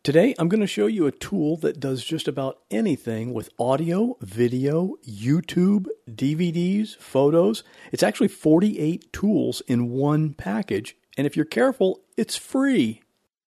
Today, I'm going to show you a tool that does just about anything with audio, video, YouTube, DVDs, photos. It's actually 48 tools in one package, and if you're careful, it's free.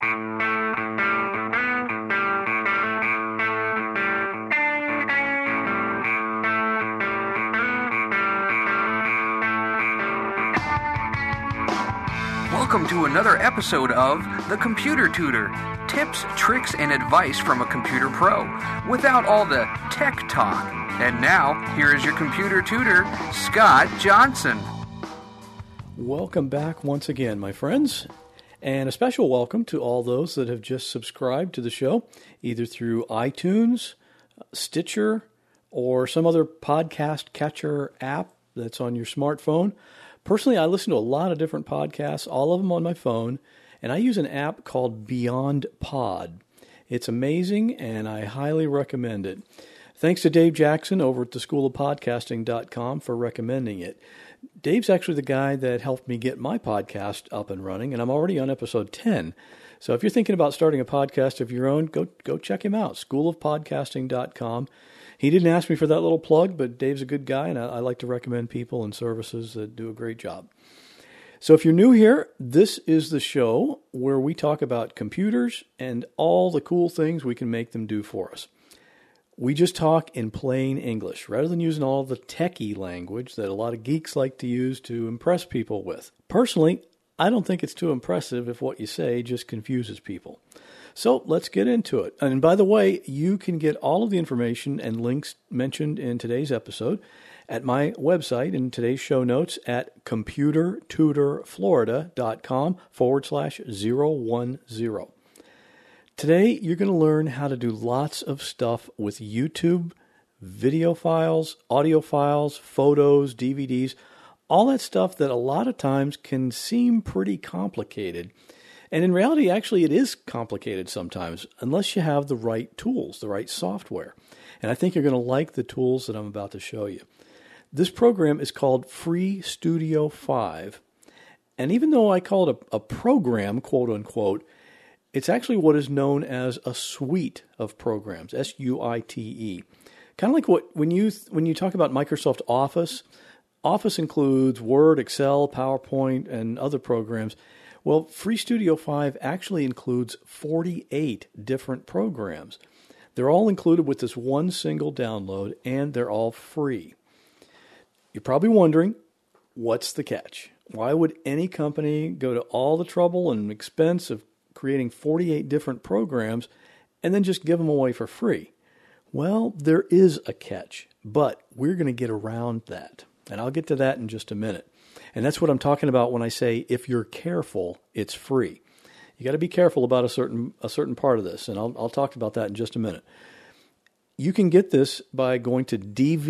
Welcome to another episode of The Computer Tutor. Tips, tricks, and advice from a computer pro without all the tech talk. And now, here is your computer tutor, Scott Johnson. Welcome back once again, my friends. And a special welcome to all those that have just subscribed to the show, either through iTunes, Stitcher, or some other podcast catcher app that's on your smartphone. Personally, I listen to a lot of different podcasts, all of them on my phone, and I use an app called Beyond Pod. It's amazing, and I highly recommend it. Thanks to Dave Jackson over at theschoolofpodcasting.com for recommending it. Dave's actually the guy that helped me get my podcast up and running, and I'm already on episode 10. So if you're thinking about starting a podcast of your own, go check him out, schoolofpodcasting.com. He didn't ask me for that little plug, but Dave's a good guy, and I like to recommend people and services that do a great job. So if you're new here, this is the show where we talk about computers and all the cool things we can make them do for us. We just talk in plain English, rather than using all the techie language that a lot of geeks like to use to impress people with. Personally, I don't think it's too impressive if what you say just confuses people. So let's get into it. And by the way, you can get all of the information and links mentioned in today's episode at my website in today's show notes at computertutorflorida.com/010. Today, you're going to learn how to do lots of stuff with YouTube, video files, audio files, photos, DVDs, all that stuff that a lot of times can seem pretty complicated. And in reality, actually, it is complicated sometimes, unless you have the right tools, the right software. And I think you're going to like the tools that I'm about to show you. This program is called Free Studio 5. And even though I call it a program, quote unquote, it's actually what is known as a suite of programs, S-U-I-T-E. Kind of like when you talk about Microsoft Office, Office includes Word, Excel, PowerPoint, and other programs. Well, Free Studio 5 actually includes 48 different programs. They're all included with this one single download, and they're all free. You're probably wondering, what's the catch? Why would any company go to all the trouble and expense of creating 48 different programs and then just give them away for free? Well, there is a catch, but we're going to get around that, and I'll get to that in just a minute. And that's what I'm talking about when I say, if you're careful, it's free. You got to be careful about a certain part of this, and I'll talk about that in just a minute. You can get this by going to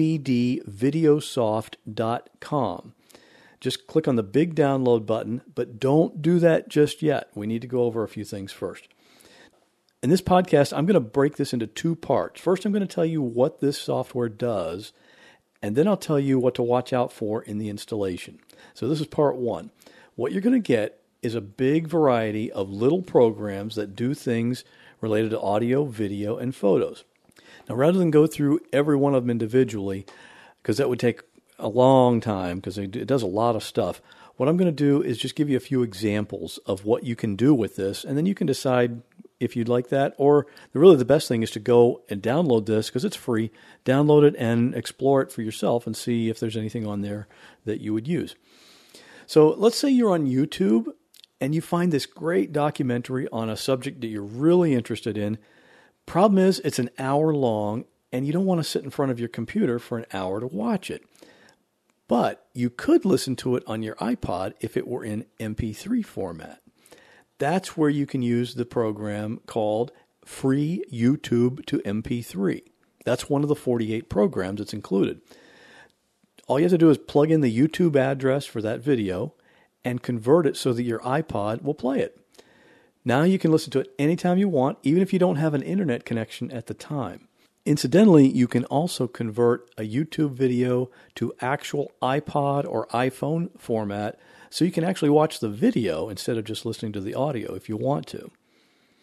dvdvideosoft.com. Just click on the big download button, but don't do that just yet. We need to go over a few things first. In this podcast, I'm going to break this into two parts. First, I'm going to tell you what this software does, and then I'll tell you what to watch out for in the installation. So this is part one. What you're going to get is a big variety of little programs that do things related to audio, video, and photos. Now, rather than go through every one of them individually, because that would take a long time, because it does a lot of stuff, what I'm going to do is just give you a few examples of what you can do with this, and then you can decide if you'd like that, or really the best thing is to go and download this, because it's free, download it and explore it for yourself and see if there's anything on there that you would use. So let's say you're on YouTube and you find this great documentary on a subject that you're really interested in. Problem is, it's an hour long and you don't want to sit in front of your computer for an hour to watch it. But you could listen to it on your iPod if it were in MP3 format. That's where you can use the program called Free YouTube to MP3. That's one of the 48 programs that's included. All you have to do is plug in the YouTube address for that video and convert it so that your iPod will play it. Now you can listen to it anytime you want, even if you don't have an internet connection at the time. Incidentally, you can also convert a YouTube video to actual iPod or iPhone format, so you can actually watch the video instead of just listening to the audio if you want to.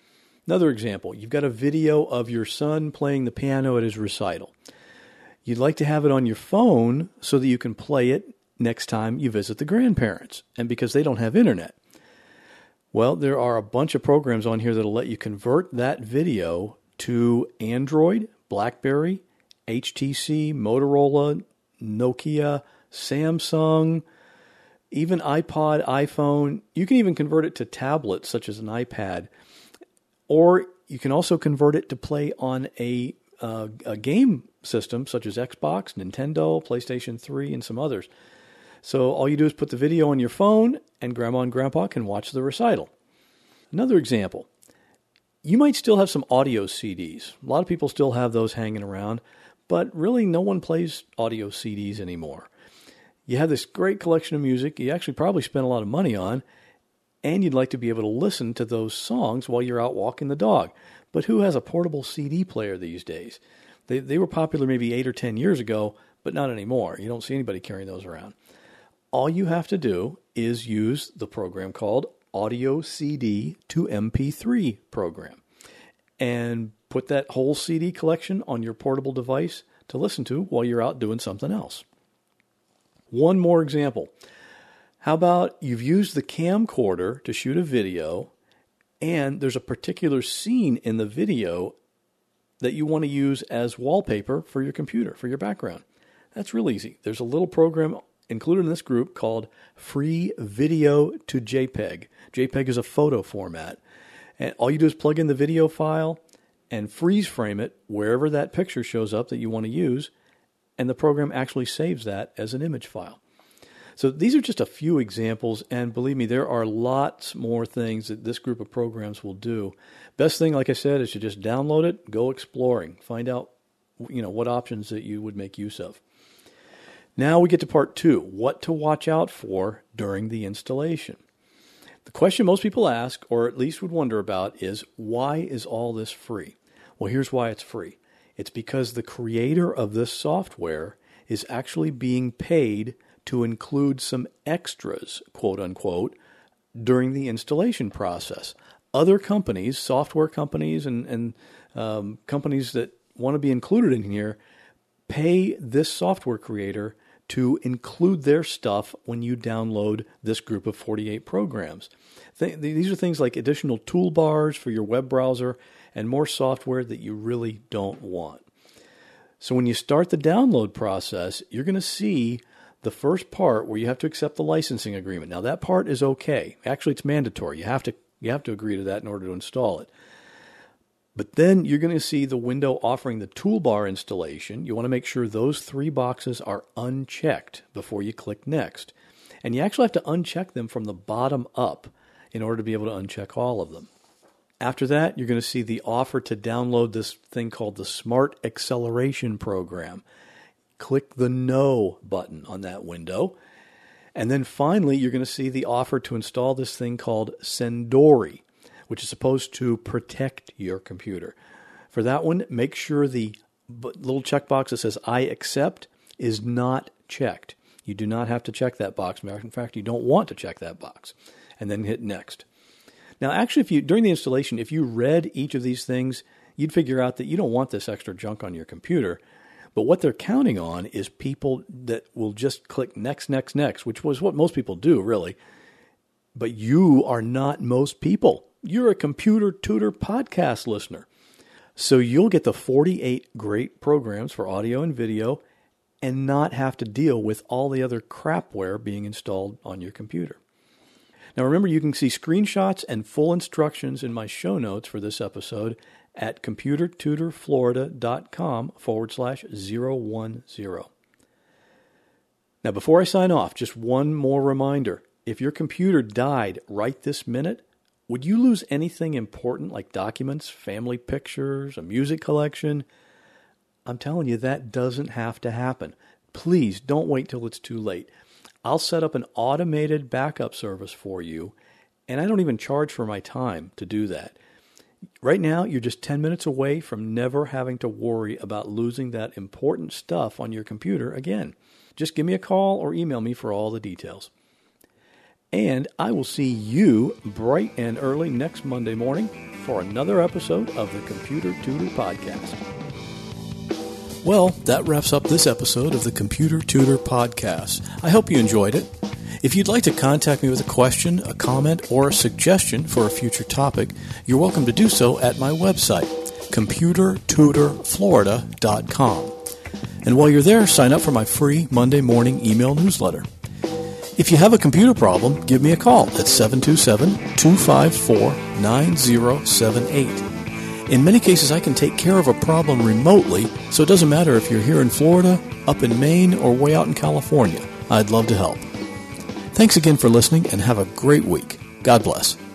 Another example, you've got a video of your son playing the piano at his recital. You'd like to have it on your phone so that you can play it next time you visit the grandparents, and because they don't have internet. Well, there are a bunch of programs on here that'll let you convert that video to Android, BlackBerry, HTC, Motorola, Nokia, Samsung, even iPod, iPhone. You can even convert it to tablets such as an iPad. Or you can also convert it to play on a game system such as Xbox, Nintendo, PlayStation 3, and some others. So all you do is put the video on your phone, and Grandma and Grandpa can watch the recital. Another example, you might still have some audio CDs. A lot of people still have those hanging around, but really no one plays audio CDs anymore. You have this great collection of music you actually probably spent a lot of money on, and you'd like to be able to listen to those songs while you're out walking the dog. But who has a portable CD player these days? They were popular maybe 8 or 10 years ago, but not anymore. You don't see anybody carrying those around. All you have to do is use the program called Audio CD to MP3 program and put that whole CD collection on your portable device to listen to while you're out doing something else. One more example. How about you've used the camcorder to shoot a video, and there's a particular scene in the video that you want to use as wallpaper for your computer, for your background. That's real easy. There's a little program included in this group called Free Video to JPEG. JPEG is a photo format. And all you do is plug in the video file and freeze frame it wherever that picture shows up that you want to use, and the program actually saves that as an image file. So these are just a few examples, and believe me, there are lots more things that this group of programs will do. Best thing, like I said, is to just download it, go exploring, find out, what options that you would make use of. Now we get to part 2, what to watch out for during the installation. The question most people ask, or at least would wonder about, is why is all this free? Well, here's why it's free. It's because the creator of this software is actually being paid to include some extras, quote unquote, during the installation process. Other companies, software companies and companies that want to be included in here, pay this software creator to include their stuff when you download this group of 48 programs. These are things like additional toolbars for your web browser and more software that you really don't want. So when you start the download process, you're going to see the first part where you have to accept the licensing agreement. Now that part is okay. Actually, it's mandatory. You have to agree to that in order to install it. But then you're going to see the window offering the toolbar installation. You want to make sure those 3 boxes are unchecked before you click Next. And you actually have to uncheck them from the bottom up in order to be able to uncheck all of them. After that, you're going to see the offer to download this thing called the Smart Acceleration Program. Click the No button on that window. And then finally, you're going to see the offer to install this thing called Sendori, which is supposed to protect your computer. For that one, make sure the little checkbox that says I accept is not checked. You do not have to check that box. In fact, you don't want to check that box. And then hit Next. Now, actually, during the installation, if you read each of these things, you'd figure out that you don't want this extra junk on your computer. But what they're counting on is people that will just click Next, Next, Next, which was what most people do, really. But you are not most people. You're a Computer Tutor podcast listener. So you'll get the 48 great programs for audio and video and not have to deal with all the other crapware being installed on your computer. Now remember, you can see screenshots and full instructions in my show notes for this episode at computertutorflorida.com/010. Now before I sign off, just one more reminder. If your computer died right this minute, would you lose anything important like documents, family pictures, a music collection? I'm telling you, that doesn't have to happen. Please don't wait till it's too late. I'll set up an automated backup service for you, and I don't even charge for my time to do that. Right now, you're just 10 minutes away from never having to worry about losing that important stuff on your computer again. Just give me a call or email me for all the details. And I will see you bright and early next Monday morning for another episode of the Computer Tutor Podcast. Well, that wraps up this episode of the Computer Tutor Podcast. I hope you enjoyed it. If you'd like to contact me with a question, a comment, or a suggestion for a future topic, you're welcome to do so at my website, computertutorflorida.com. And while you're there, sign up for my free Monday morning email newsletter. If you have a computer problem, give me a call at 727-254-9078. In many cases, I can take care of a problem remotely, so it doesn't matter if you're here in Florida, up in Maine, or way out in California. I'd love to help. Thanks again for listening, and have a great week. God bless.